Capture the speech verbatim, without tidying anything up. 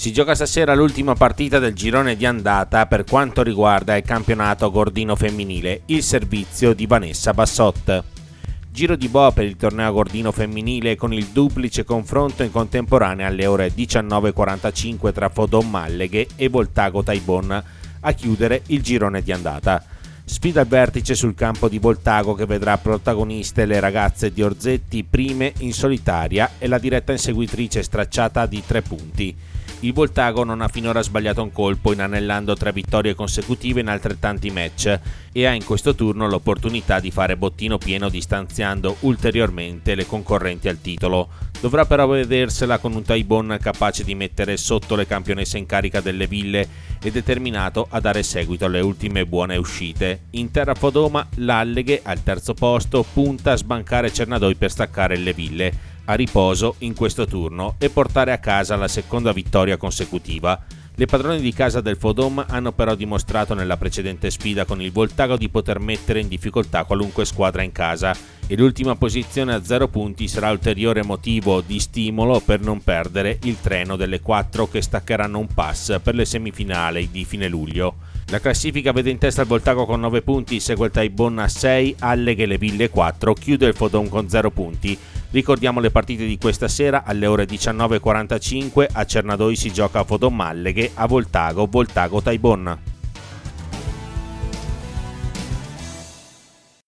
Si gioca stasera l'ultima partita del girone di andata per quanto riguarda il campionato Gordino femminile, il servizio di Vanessa Bassot. Giro di boa per il torneo Gordino femminile con il duplice confronto in contemporanea alle ore diciannove e quarantacinque tra Fodon Malleghe e Voltago Taibon a chiudere il girone di andata. Sfida al vertice sul campo di Voltago che vedrà protagoniste le ragazze di Orzetti prime in solitaria e la diretta inseguitrice stracciata di tre punti. Il Voltago non ha finora sbagliato un colpo inanellando tre vittorie consecutive in altrettanti match e ha in questo turno l'opportunità di fare bottino pieno distanziando ulteriormente le concorrenti al titolo. Dovrà però vedersela con un Taibon capace di mettere sotto le campionesse in carica delle ville e determinato a dare seguito alle ultime buone uscite. In terra Fodoma, l'Alleghe al terzo posto punta a sbancare Cernadoi per staccare le ville a riposo in questo turno e portare a casa la seconda vittoria consecutiva. Le padrone di casa del Fodom hanno però dimostrato nella precedente sfida con il Voltago di poter mettere in difficoltà qualunque squadra in casa e l'ultima posizione a zero punti sarà ulteriore motivo di stimolo per non perdere il treno delle quattro che staccheranno un pass per le semifinali di fine luglio. La classifica vede in testa il Voltago con nove punti, segue il Taibon a sei, Alleghe e le Ville quattro, chiude il Fodom con zero punti. Ricordiamo le partite di questa sera: alle ore diciannove e quarantacinque a Cernadoi si gioca a Fodom Malleghe, a Voltago Voltago Taibon.